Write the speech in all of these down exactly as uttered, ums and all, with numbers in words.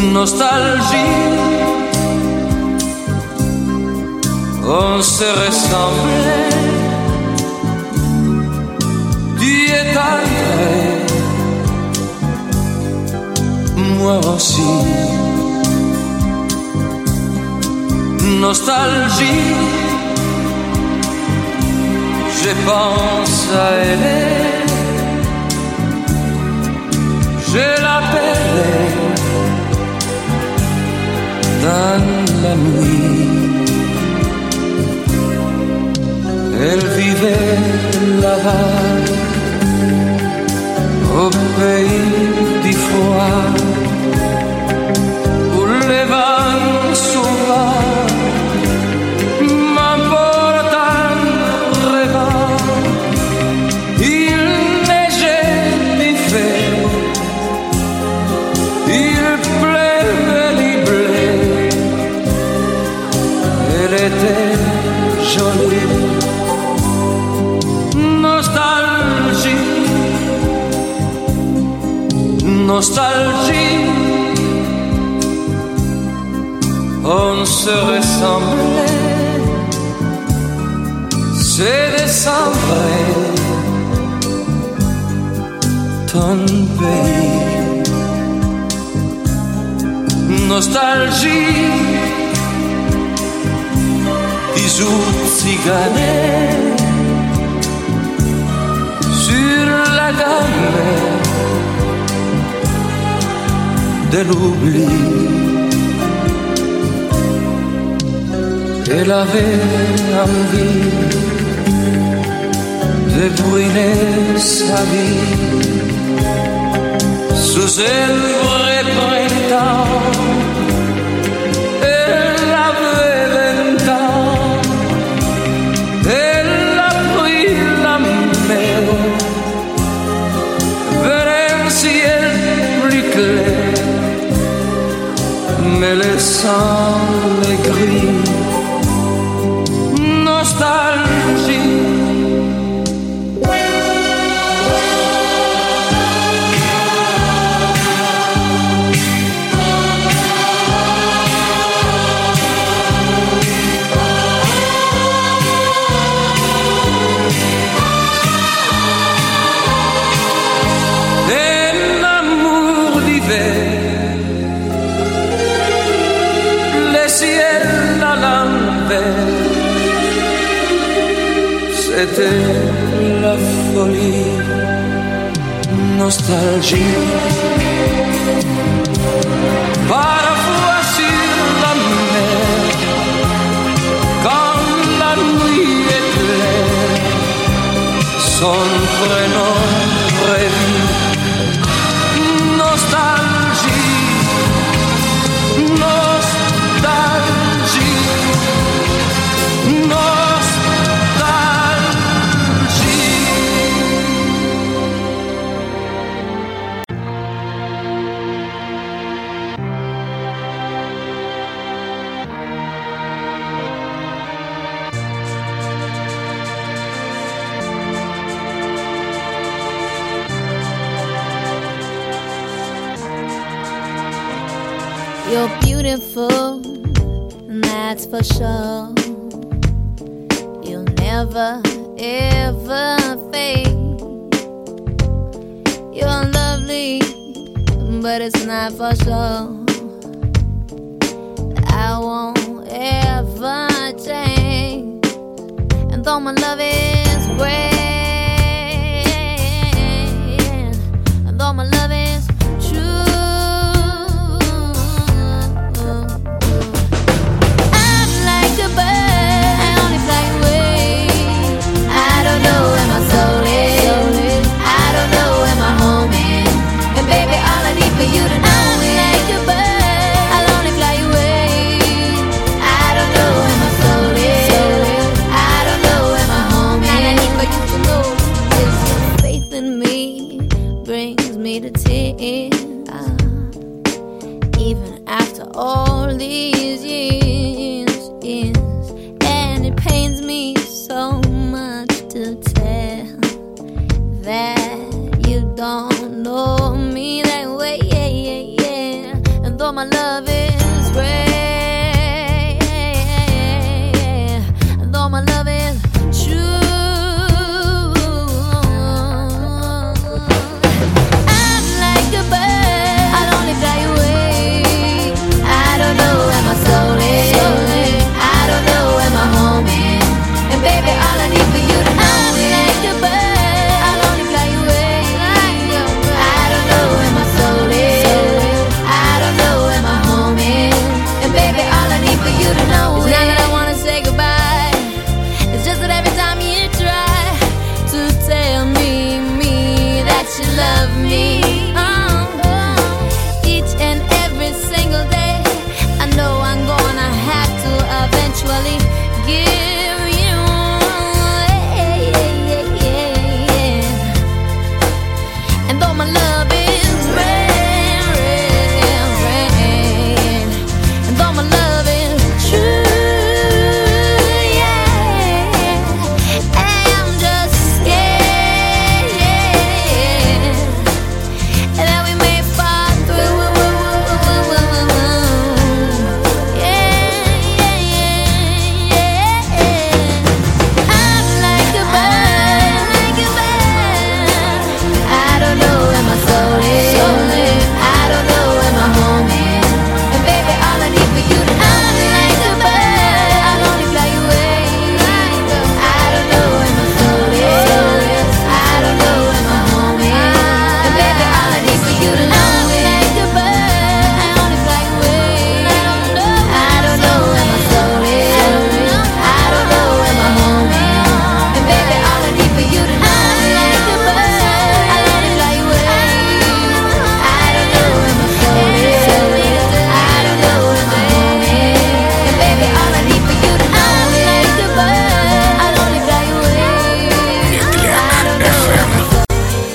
nostalgie. On se ressemblait, tu es tendre, moi aussi. Nostalgie, je pense à elle, je l'appelle dans la nuit. Elle vivait là-bas, au pays du froid, où les vents sauvages m'emportent en rêvant. Il neigeait l'hiver, il pleuvait du blé. Elle était jolie. Nostalgie, on se ressemblait, c'est décembre, ton pays. Nostalgie, bisous ciganés sur la gamme de l'oubli. Elle avait envie de brûler sa vie sous un vrai printemps. Elle avait vingt ans, elle a pris la mer vers un ciel plus clair, me laissant les gris. Nostalgie, un amour d'hiver, le ciel à l'envers. C'était la folie, nostalgie. Parfois sur la mer, quand la nuit est claire, son prénom revit. Nostalgie, nostalgie, nostalgie. You're beautiful, and that's for sure. You'll never, ever fade. You're lovely, but it's not for sure. I won't ever change. And though my love is great, and though my love is true, a bird, I only fly away. I don't know where my soul is, I don't know where my home is. And baby, all I need for you to know is like a bird, I'll only fly away. I don't know where my soul is, I don't know where my home is. And I need for you to know is your faith in me brings me to tears. Even after all these years, years, and it pains me so much to tell that you don't know me that way, yeah, yeah, yeah. And though though my love is rare, and though my love is true, I'm like a bird, I'll only fly away. I don't know where my soul is, I don't know where my home is, and baby, all I need for you to know I'm is like a bird, I'll only fly away. I don't know where my soul is, I don't know where my home is, and baby, all I need for you to know is not that I wanna say goodbye. It's just that every time you try to tell me, me that you love me, oh, each and every single day, I know I'm gonna have to eventually give you away. And though my love is rare, rare, rare, and though my love is true, yeah, I'm just scared, yeah, that we may fall through, yeah, yeah, yeah. I'm like a bird, like a bird. I don't know where my soul is, I don't know where my home is, and baby, all I need for you to know I'm like a bird, I'll only fly away. I don't know where my soul is, I don't know where my home is, and baby, all I need for you to know I'm like a bird, I only fly away. I don't know where my soul is, I don't know where my home is, and baby, all I need for you to know I'm like a bird, I only fly away. I don't know where my soul is, I don't know where my home is, and baby, all I need for you to know I'm like a bird, I'll only fly away. I don't know where my soul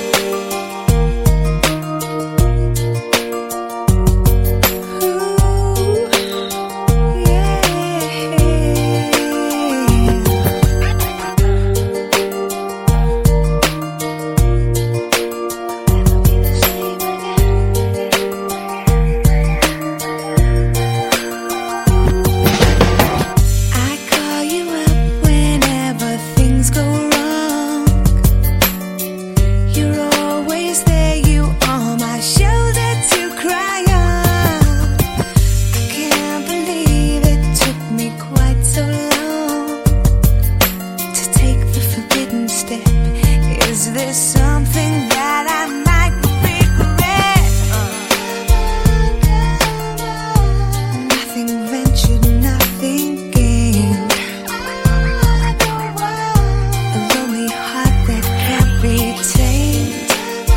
I call you up whenever things go wrong. You're always there, you are my shoulder to cry on. I can't believe it took me quite so long to take the forbidden step. Is this something that I might regret? Nothing ventured, nothing gained. A lonely heart that can't be tamed.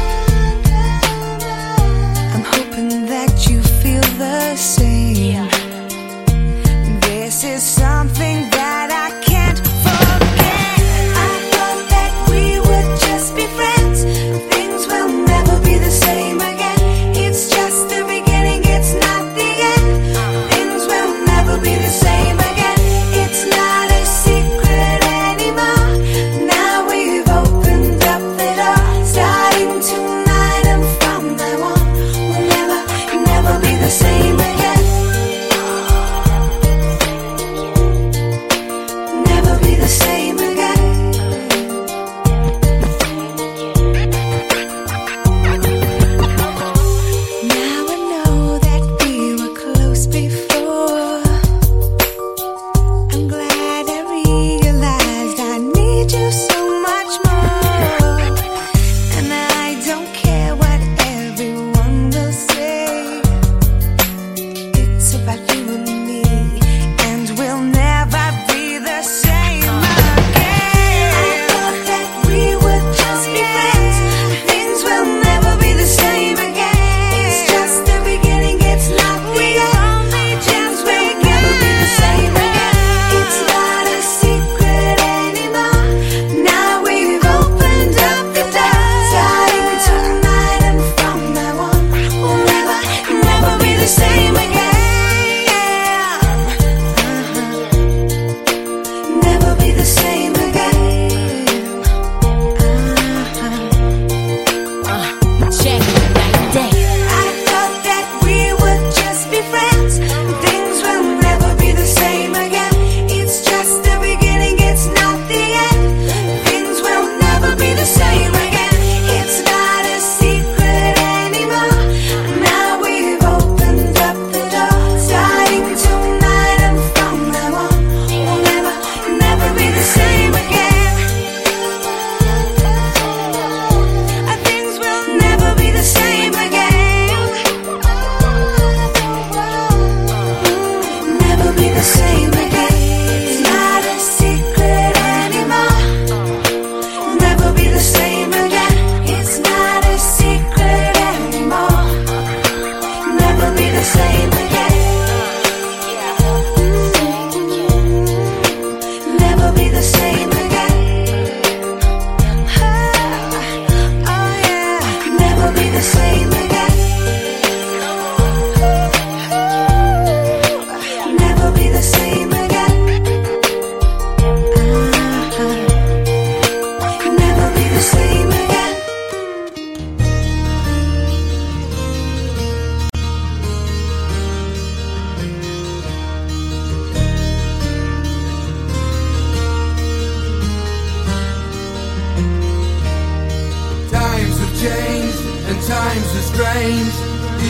I'm hoping that you feel the same. This is something that I can't forget. I thought that we would just be friends. Things will never be the same again. It's just the beginning, it's not the end. Things will never be the same again. It's not a secret anymore. Now we've opened up the door. Starting tonight and from now on, we'll never, never be the same again.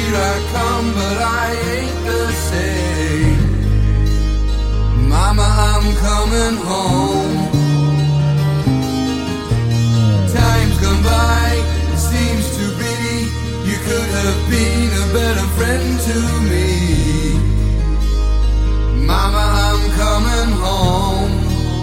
here I come, but I ain't the same. Mama, I'm coming home. Time's gone by, it seems too bitty. You could have been a better friend to me. Mama, I'm coming home.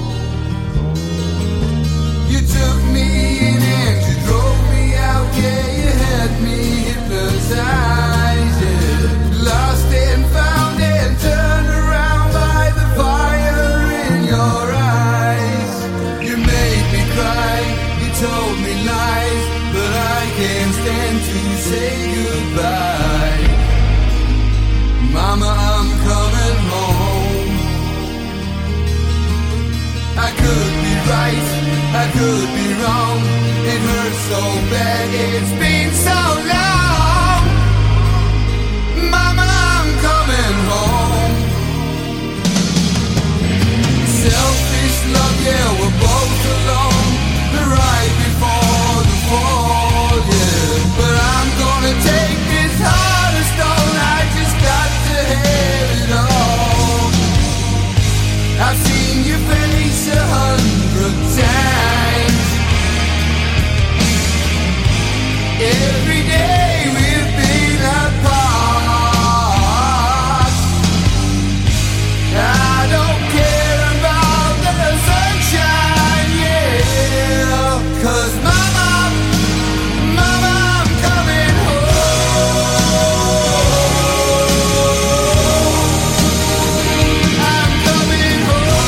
You took me in and you drove me out, yeah, you had me hypnotized, yeah. Lost and found and turned around by the fire in your eyes. You made me cry, you told me lies, but I can't stand to say goodbye. Mama, I'm coming home. I could be right, I could be wrong. It hurts so bad, it's been so long. Mama, I'm coming home. Selfish love, yeah, we're both alone. The right before the fall, yeah. But I'm gonna take this heart of stone. I just got to have it all. I've seen your face a hundred times. Every day we've been apart. I don't care about the sunshine, yeah. 'Cause mama, mama, I'm coming home. I'm coming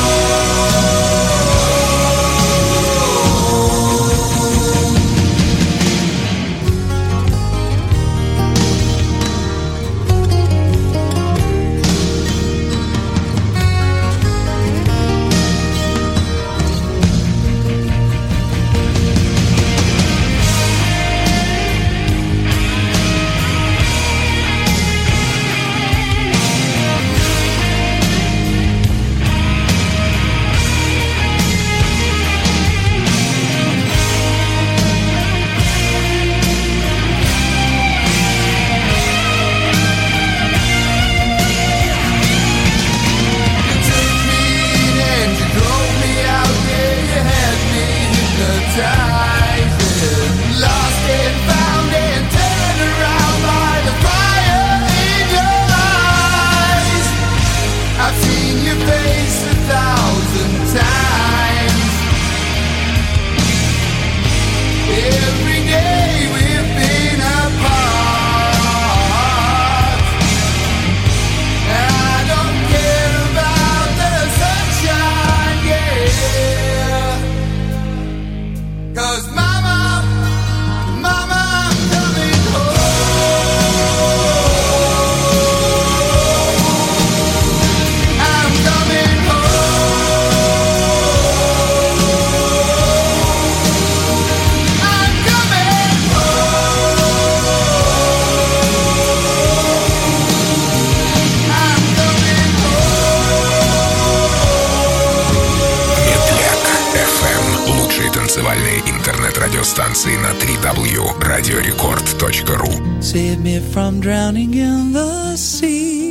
интернет-радиостанции на дабл ю дабл ю дабл ю точка радиорекорд точка ру. Save me from drowning in the sea.